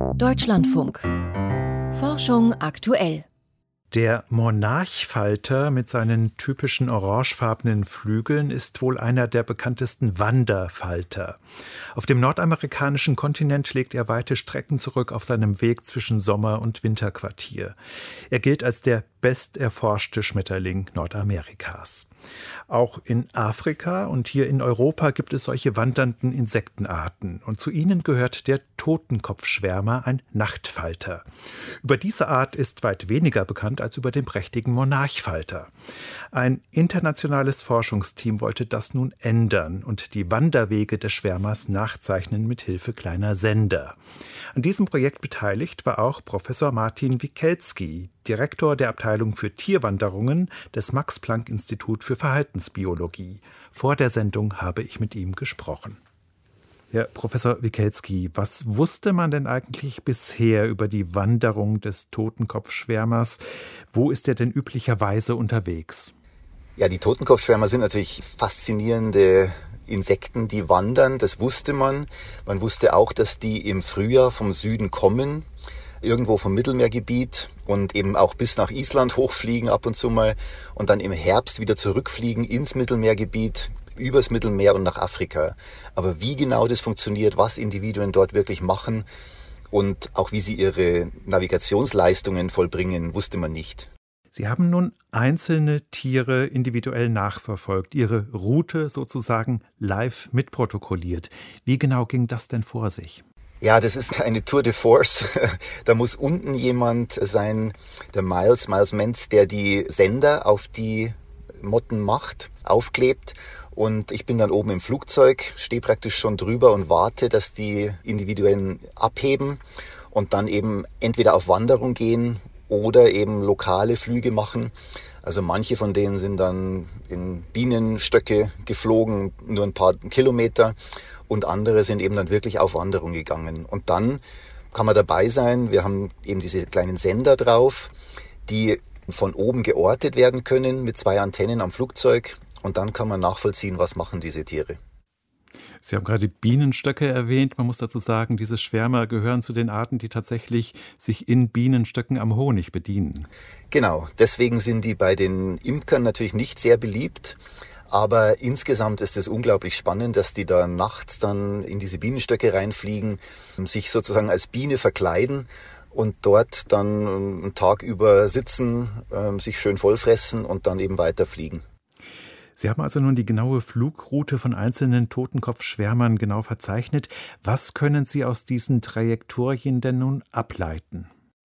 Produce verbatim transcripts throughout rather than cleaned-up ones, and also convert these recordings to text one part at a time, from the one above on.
Deutschlandfunk. Forschung aktuell. Der Monarchfalter mit seinen typischen orangefarbenen Flügeln ist wohl einer der bekanntesten Wanderfalter. Auf dem nordamerikanischen Kontinent legt er weite Strecken zurück auf seinem Weg zwischen Sommer- und Winterquartier. Er gilt als der besterforschte Schmetterling Nordamerikas. Auch in Afrika und hier in Europa gibt es solche wandernden Insektenarten. Und zu ihnen gehört der Totenkopfschwärmer, ein Nachtfalter. Über diese Art ist weit weniger bekannt als über den prächtigen Monarchfalter. Ein internationales Forschungsteam wollte das nun ändern und die Wanderwege des Schwärmers nachzeichnen mit Hilfe kleiner Sender. An diesem Projekt beteiligt war auch Professor Martin Wiekelski, Direktor der Abteilung für Tierwanderungen des Max-Planck-Institut für Verhaltensbiologie. Vor der Sendung habe ich mit ihm gesprochen. Herr Professor Wiekelski, was wusste man denn eigentlich bisher über die Wanderung des Totenkopfschwärmers? Wo ist er denn üblicherweise unterwegs? Ja, die Totenkopfschwärmer sind natürlich faszinierende Insekten, die wandern, das wusste man. Man wusste auch, dass die im Frühjahr vom Süden kommen, irgendwo vom Mittelmeergebiet und eben auch bis nach Island hochfliegen ab und zu mal und dann im Herbst wieder zurückfliegen ins Mittelmeergebiet, übers Mittelmeer und nach Afrika. Aber wie genau das funktioniert, was Individuen dort wirklich machen und auch wie sie ihre Navigationsleistungen vollbringen, wusste man nicht. Sie haben nun einzelne Tiere individuell nachverfolgt, ihre Route sozusagen live mitprotokolliert. Wie genau ging das denn vor sich? Ja, das ist eine Tour de force. Da muss unten jemand sein, der Miles, Miles Mentz, der die Sender auf die Motten macht, aufklebt. Und ich bin dann oben im Flugzeug, stehe praktisch schon drüber und warte, dass die Individuen abheben und dann eben entweder auf Wanderung gehen oder eben lokale Flüge machen. Also manche von denen sind dann in Bienenstöcke geflogen, nur ein paar Kilometer. Und andere sind eben dann wirklich auf Wanderung gegangen. Und dann kann man dabei sein. Wir haben eben diese kleinen Sender drauf, die von oben geortet werden können mit zwei Antennen am Flugzeug. Und dann kann man nachvollziehen, was machen diese Tiere. Sie haben gerade die Bienenstöcke erwähnt. Man muss dazu sagen, diese Schwärmer gehören zu den Arten, die tatsächlich sich in Bienenstöcken am Honig bedienen. Genau, deswegen sind die bei den Imkern natürlich nicht sehr beliebt. Aber insgesamt ist es unglaublich spannend, dass die da nachts dann in diese Bienenstöcke reinfliegen, sich sozusagen als Biene verkleiden und dort dann einen Tag über sitzen, sich schön vollfressen und dann eben weiterfliegen. Sie haben also nun die genaue Flugroute von einzelnen Totenkopfschwärmern genau verzeichnet. Was können Sie aus diesen Trajektorien denn nun ableiten?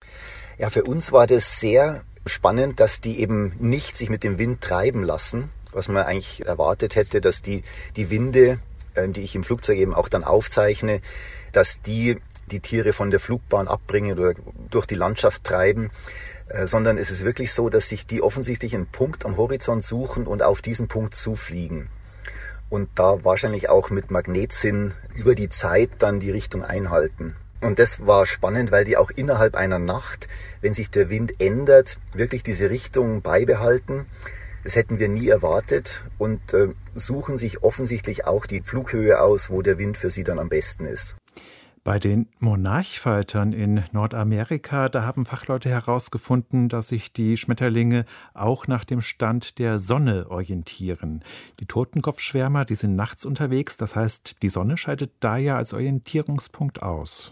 Ja, für uns war das sehr spannend, dass die eben nicht sich mit dem Wind treiben lassen, was man eigentlich erwartet hätte, dass die, die Winde, die ich im Flugzeug eben auch dann aufzeichne, dass die die Tiere von der Flugbahn abbringen oder durch die Landschaft treiben, sondern es ist wirklich so, dass sich die offensichtlich einen Punkt am Horizont suchen und auf diesen Punkt zufliegen. Und da wahrscheinlich auch mit Magnetsinn über die Zeit dann die Richtung einhalten. Und das war spannend, weil die auch innerhalb einer Nacht, wenn sich der Wind ändert, wirklich diese Richtung beibehalten. Das hätten wir nie erwartet und äh, suchen sich offensichtlich auch die Flughöhe aus, wo der Wind für sie dann am besten ist. Bei den Monarchfaltern in Nordamerika, da haben Fachleute herausgefunden, dass sich die Schmetterlinge auch nach dem Stand der Sonne orientieren. Die Totenkopfschwärmer, die sind nachts unterwegs, das heißt, die Sonne scheidet da ja als Orientierungspunkt aus.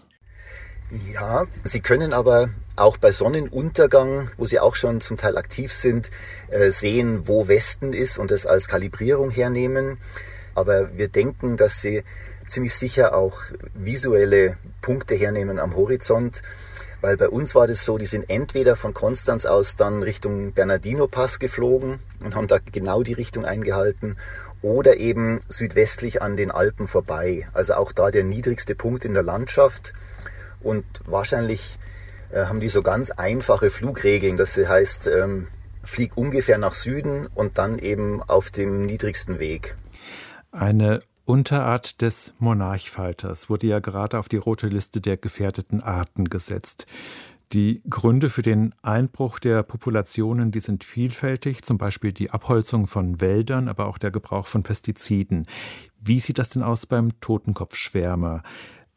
Ja, sie können aber auch bei Sonnenuntergang, wo sie auch schon zum Teil aktiv sind, sehen, wo Westen ist und das als Kalibrierung hernehmen. Aber wir denken, dass sie ziemlich sicher auch visuelle Punkte hernehmen am Horizont, weil bei uns war das so, die sind entweder von Konstanz aus dann Richtung Bernardino-Pass geflogen und haben da genau die Richtung eingehalten oder eben südwestlich an den Alpen vorbei. Also auch da der niedrigste Punkt in der Landschaft. Und wahrscheinlich äh, haben die so ganz einfache Flugregeln, das heißt, ähm, flieg ungefähr nach Süden und dann eben auf dem niedrigsten Weg. Eine Unterart des Monarchfalters wurde ja gerade auf die rote Liste der gefährdeten Arten gesetzt. Die Gründe für den Einbruch der Populationen, die sind vielfältig, zum Beispiel die Abholzung von Wäldern, aber auch der Gebrauch von Pestiziden. Wie sieht das denn aus beim Totenkopfschwärmer?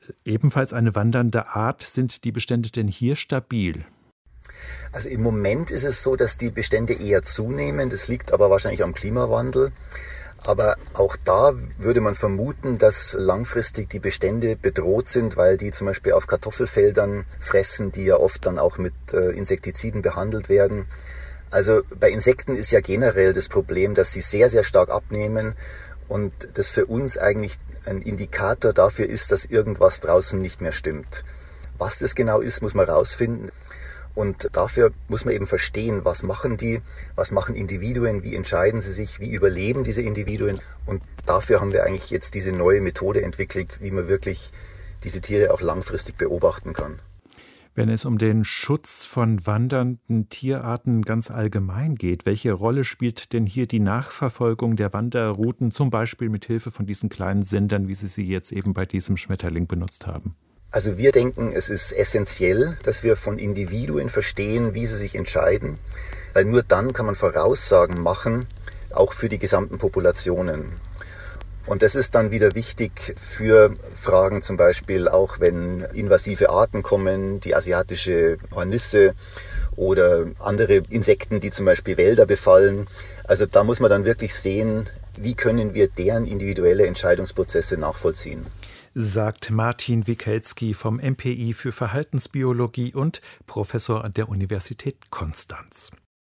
ebenfalls eine wandernde Art. Sind die Bestände denn hier stabil? Also im Moment ist es so, dass die Bestände eher zunehmen. Das liegt aber wahrscheinlich am Klimawandel. Aber auch da würde man vermuten, dass langfristig die Bestände bedroht sind, weil die zum Beispiel auf Kartoffelfeldern fressen, die ja oft dann auch mit äh, Insektiziden behandelt werden. Also bei Insekten ist ja generell das Problem, dass sie sehr, sehr stark abnehmen und das für uns eigentlich ein Indikator dafür ist, dass irgendwas draußen nicht mehr stimmt. Was das genau ist, muss man rausfinden. Und dafür muss man eben verstehen, was machen die, was machen Individuen, wie entscheiden sie sich, wie überleben diese Individuen. Und dafür haben wir eigentlich jetzt diese neue Methode entwickelt, wie man wirklich diese Tiere auch langfristig beobachten kann. Wenn es um den Schutz von wandernden Tierarten ganz allgemein geht, welche Rolle spielt denn hier die Nachverfolgung der Wanderrouten, zum Beispiel mit Hilfe von diesen kleinen Sendern, wie Sie sie jetzt eben bei diesem Schmetterling benutzt haben? Also wir denken, es ist essentiell, dass wir von Individuen verstehen, wie sie sich entscheiden, weil nur dann kann man Voraussagen machen, auch für die gesamten Populationen. Und das ist dann wieder wichtig für Fragen zum Beispiel auch, wenn invasive Arten kommen, die asiatische Hornisse oder andere Insekten, die zum Beispiel Wälder befallen. Also da muss man dann wirklich sehen, wie können wir deren individuelle Entscheidungsprozesse nachvollziehen. Sagt Martin Wikelski vom M P I für Verhaltensbiologie und Professor an der Universität Konstanz.